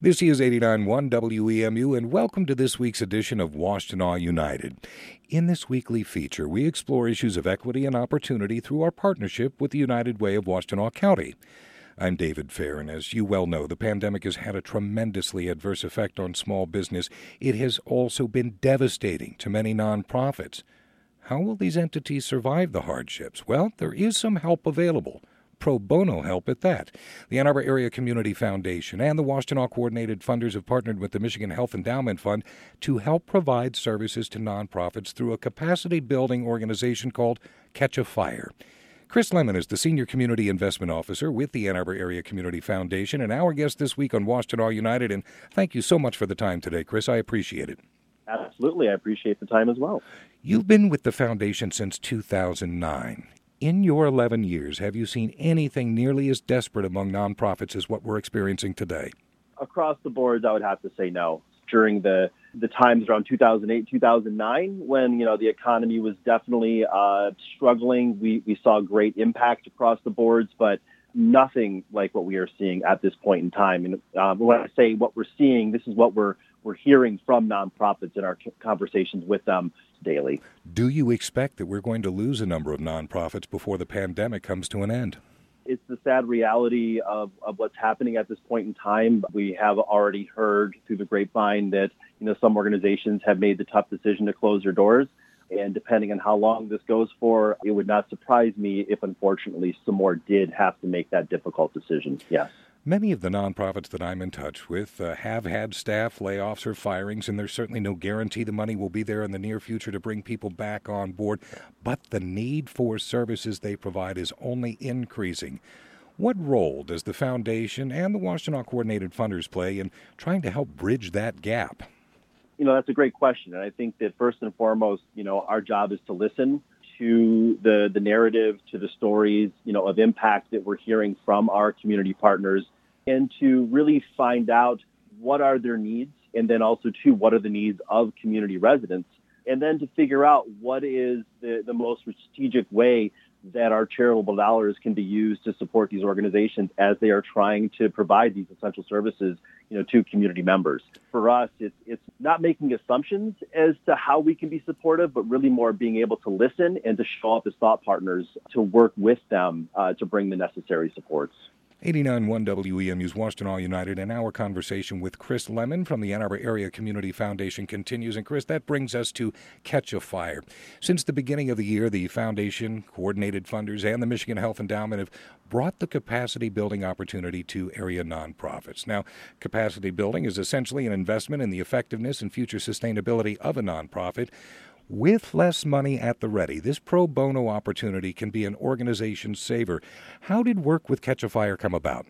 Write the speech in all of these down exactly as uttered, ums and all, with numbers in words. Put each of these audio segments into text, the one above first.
This is eighty-nine point one W E M U, and welcome to this week's edition of Washtenaw United. In this weekly feature, we explore issues of equity and opportunity through our partnership with the United Way of Washtenaw County. I'm David Fair, and as you well know, the pandemic has had a tremendously adverse effect on small business. It has also been devastating to many nonprofits. How will these entities survive the hardships? Well, there is some help available. Pro bono help at that. The Ann Arbor Area Community Foundation and the Washtenaw Coordinated Funders have partnered with the Michigan Health Endowment Fund to help provide services to nonprofits through a capacity-building organization called Catch a Fire. Chris Lemon is the Senior Community Investment Officer with the Ann Arbor Area Community Foundation and our guest this week on Washtenaw United. And thank you so much for the time today, Chris. I appreciate it. Absolutely. I appreciate the time as well. You've been with the foundation since two thousand nine. In your eleven years, have you seen anything nearly as desperate among nonprofits as what we're experiencing today? Across the board, I would have to say no. During the, the times around two thousand eight, two thousand nine, when, you know, the economy was definitely uh, struggling, we, we saw great impact across the boards, but nothing like what we are seeing at this point in time. And um, when I say what we're seeing, this is what we're we're hearing from nonprofits in our conversations with them daily. Do you expect that we're going to lose a number of nonprofits before the pandemic comes to an end? It's the sad reality of, of what's happening at this point in time. We have already heard through the grapevine that, you know, some organizations have made the tough decision to close their doors. And depending on how long this goes for, it would not surprise me if, unfortunately, some more did have to make that difficult decision. Yes. Many of the nonprofits that I'm in touch with uh, have had staff layoffs or firings, and there's certainly no guarantee the money will be there in the near future to bring people back on board. But the need for services they provide is only increasing. What role does the foundation and the Washtenaw Coordinated Funders play in trying to help bridge that gap? You know, that's a great question. And I think that first and foremost, you know, our job is to listen to the, the narrative, to the stories, you know, of impact that we're hearing from our community partners, and to really find out what are their needs, and then also, too, what are the needs of community residents, and then to figure out what is the, the most strategic way that our charitable dollars can be used to support these organizations as they are trying to provide these essential services, you know, to community members. For us, it's, it's not making assumptions as to how we can be supportive, but really more being able to listen and to show up as thought partners to work with them uh, to bring the necessary supports. eighty-nine point one W E M U's Washtenaw United, and our conversation with Chris Lemon from the Ann Arbor Area Community Foundation continues. And Chris, that brings us to Catch a Fire. Since the beginning of the year, the foundation, coordinated funders, and the Michigan Health Endowment have brought the capacity building opportunity to area nonprofits. Now, capacity building is essentially an investment in the effectiveness and future sustainability of a nonprofit. With less money at the ready, this pro bono opportunity can be an organization saver. How did work with Catch a Fire come about?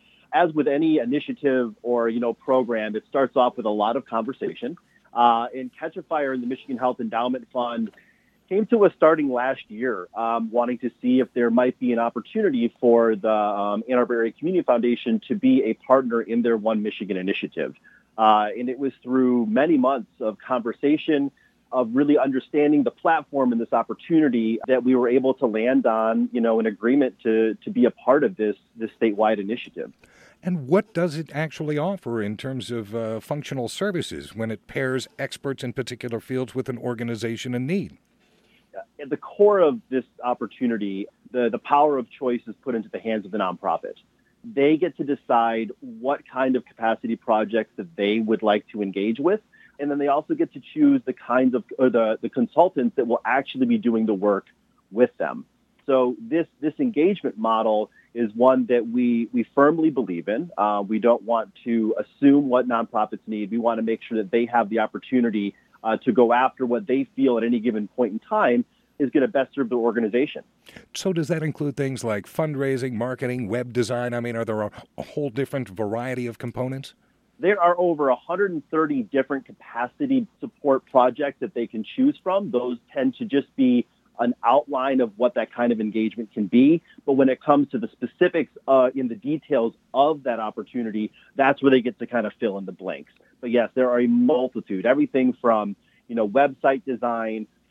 As with any initiative or, you know, program, it starts off with a lot of conversation. Uh, and Catch a Fire and the Michigan Health Endowment Fund came to us starting last year, um, wanting to see if there might be an opportunity for the um, Ann Arbor Area Community Foundation to be a partner in their One Michigan initiative. Uh, and it was through many months of conversation, of really understanding the platform and this opportunity, that we were able to land on, you know, an agreement to to be a part of this this statewide initiative. And what does it actually offer in terms of uh, functional services when it pairs experts in particular fields with an organization in need? At the core of this opportunity, the, the power of choice is put into the hands of the nonprofit. They get to decide what kind of capacity projects that they would like to engage with. And then they also get to choose the kinds of, or the, the consultants that will actually be doing the work with them. So this this engagement model is one that we, we firmly believe in. Uh, we don't want to assume what nonprofits need. We want to make sure that they have the opportunity uh, to go after what they feel at any given point in time is going to best serve their organization. So does that include things like fundraising, marketing, web design? I mean, are there a, a whole different variety of components? There are over one hundred thirty different capacity support projects that they can choose from. Those tend to just be an outline of what that kind of engagement can be. But when it comes to the specifics uh, in the details of that opportunity, that's where they get to kind of fill in the blanks. But yes, there are a multitude, everything from, you know, website design,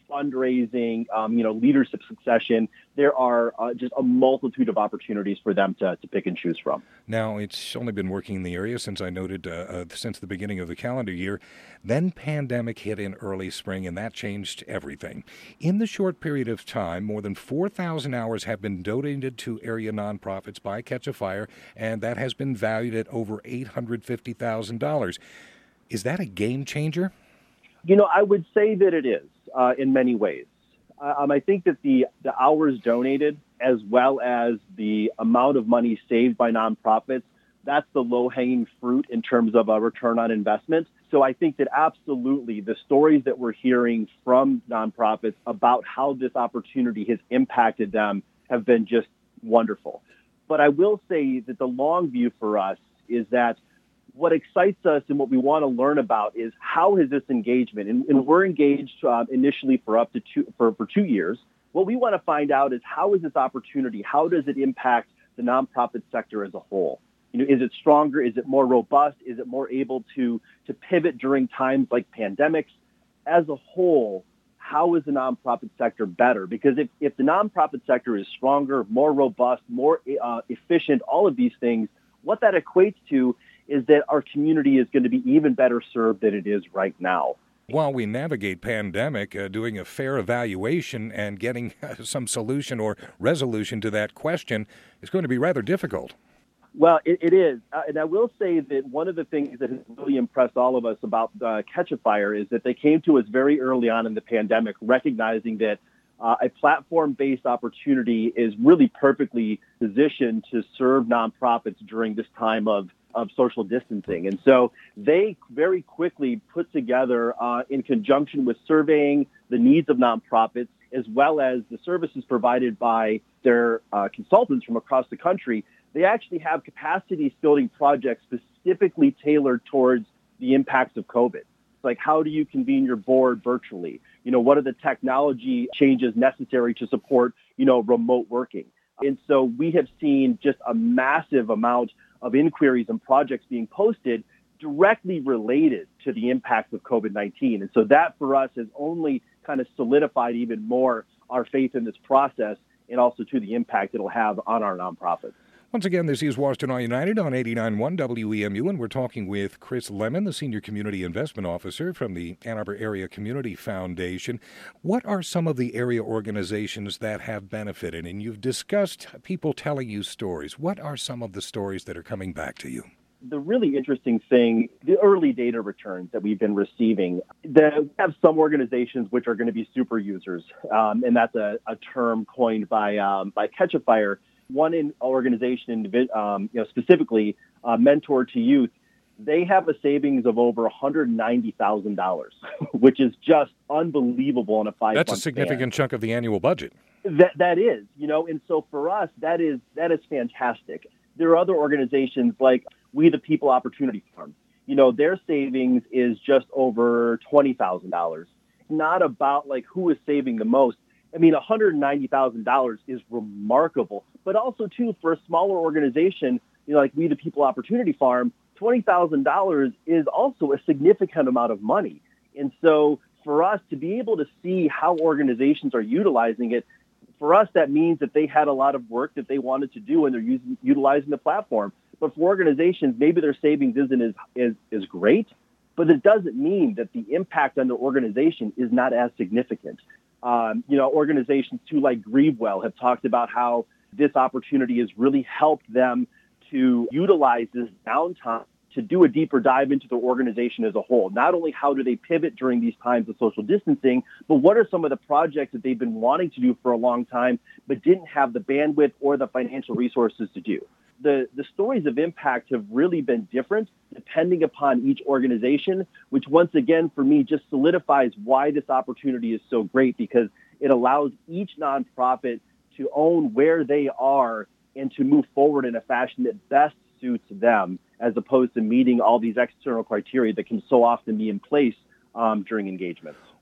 fundraising, um, you know, leadership succession. There are uh, just a multitude of opportunities for them to, to pick and choose from. Now, it's only been working in the area, since I noted, uh, uh, since the beginning of the calendar year. Then pandemic hit in early spring, and that changed everything. In the short period of time, more than four thousand hours have been donated to area nonprofits by Catch a Fire, and that has been valued at over eight hundred fifty thousand dollars. Is that a game changer? You know, I would say that it is uh, in many ways. Um, I think that the, the hours donated, as well as the amount of money saved by nonprofits, that's the low-hanging fruit in terms of a return on investment. So I think that absolutely the stories that we're hearing from nonprofits about how this opportunity has impacted them have been just wonderful. But I will say that the long view for us is that what excites us and what we want to learn about is how has this engagement, and, and we're engaged uh, initially for up to two, for, for two years. What we want to find out is how is this opportunity, how does it impact the nonprofit sector as a whole? You know, is it stronger? Is it more robust? Is it more able to, to pivot during times like pandemics? As a whole, how is the nonprofit sector better? Because if, if the nonprofit sector is stronger, more robust, more uh, efficient, all of these things, what that equates to is that our community is going to be even better served than it is right now. While we navigate pandemic, uh, doing a fair evaluation and getting uh, some solution or resolution to that question is going to be rather difficult. Well, it, it is. Uh, and I will say that one of the things that has really impressed all of us about uh, Catch a Fire is that they came to us very early on in the pandemic, recognizing that uh, a platform-based opportunity is really perfectly positioned to serve nonprofits during this time of of social distancing. And so they very quickly put together, uh, in conjunction with surveying the needs of nonprofits, as well as the services provided by their uh, consultants from across the country, they actually have capacity building projects specifically tailored towards the impacts of COVID. Like, how do you convene your board virtually? You know, what are the technology changes necessary to support, you know, remote working? And so we have seen just a massive amount of inquiries and projects being posted directly related to the impacts of COVID nineteen. And so that for us has only kind of solidified even more our faith in this process and also to the impact it'll have on our nonprofits. Once again, this is Washtenaw United on eighty-nine point one W E M U, and we're talking with Chris Lemon, the Senior Community Investment Officer from the Ann Arbor Area Community Foundation. What are some of the area organizations that have benefited? And you've discussed people telling you stories. What are some of the stories that are coming back to you? The really interesting thing, the early data returns that we've been receiving, that we have some organizations which are going to be super users, um, and that's a, a term coined by um, by Catch a Fire. One in organization, um, you know, specifically uh, Mentor to Youth, they have a savings of over one hundred ninety thousand dollars, which is just unbelievable in a five-month That's a significant span. chunk of the annual budget. That that is, you know, and so for us, that is that is fantastic. There are other organizations like We the People Opportunity Fund. You know, their savings is just over twenty thousand dollars. Not about like who is saving the most. I mean, one hundred ninety thousand dollars is remarkable, but also too for a smaller organization, you know, like We the People Opportunity Farm, twenty thousand dollars is also a significant amount of money. And so for us to be able to see how organizations are utilizing it, for us, that means that they had a lot of work that they wanted to do and they're using, utilizing the platform. But for organizations, maybe their savings isn't as, as, as great, but it doesn't mean that the impact on the organization is not as significant. Um, you know, organizations too like GrieveWell have talked about how this opportunity has really helped them to utilize this downtime to do a deeper dive into the organization as a whole. Not only how do they pivot during these times of social distancing, but what are some of the projects that they've been wanting to do for a long time, but didn't have the bandwidth or the financial resources to do. The, the stories of impact have really been different depending upon each organization, which once again, for me, just solidifies why this opportunity is so great, because it allows each nonprofit to own where they are and to move forward in a fashion that best suits them, as opposed to meeting all these external criteria that can so often be in place um, during engagement.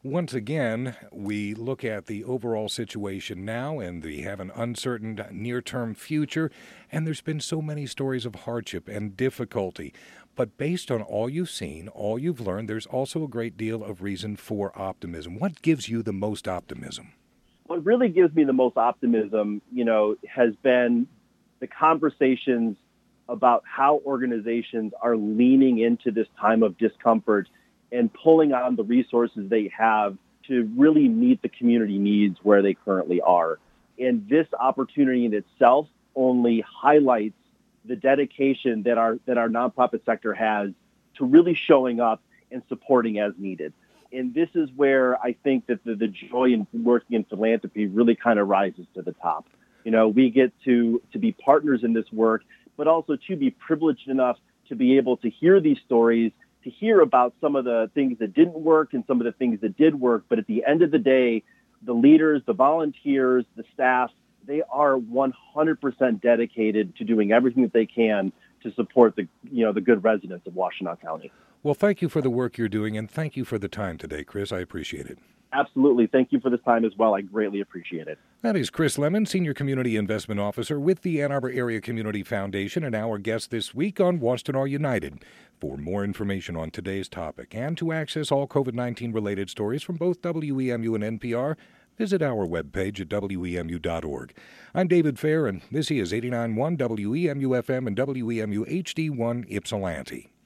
Once again, we look at the overall situation now, and we have an uncertain near-term future, and there's been so many stories of hardship and difficulty. But based on all you've seen, all you've learned, there's also a great deal of reason for optimism. What gives you the most optimism? What really gives me the most optimism, you know, has been the conversations about how organizations are leaning into this time of discomfort and pulling on the resources they have to really meet the community needs where they currently are. And this opportunity in itself only highlights the dedication that our that our nonprofit sector has to really showing up and supporting as needed. And this is where I think that the, the joy in working in philanthropy really kind of rises to the top. You know, we get to to be partners in this work, but also to be privileged enough to be able to hear these stories, to hear about some of the things that didn't work and some of the things that did work. But at the end of the day, the leaders, the volunteers, the staff, they are one hundred percent dedicated to doing everything that they can to support the, you know, the good residents of Washtenaw County. Well, thank you for the work you're doing, and thank you for the time today, Chris. I appreciate it. Absolutely. Thank you for this time as well. I greatly appreciate it. That is Chris Lemon, Senior Community Investment Officer with the Ann Arbor Area Community Foundation, and our guest this week on Washtenaw United. For more information on today's topic and to access all COVID nineteen related stories from both W E M U and N P R, visit our webpage at W E M U dot org. I'm David Fair, and this is eighty-nine point one W E M U F M and W E M U H D one Ypsilanti.